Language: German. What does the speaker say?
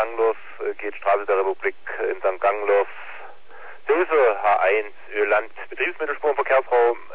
Ganglos geht Straße der Republik in St. Ganglos. Hilfe, H1, Öland, Betriebsmittelspurenverkehrsraum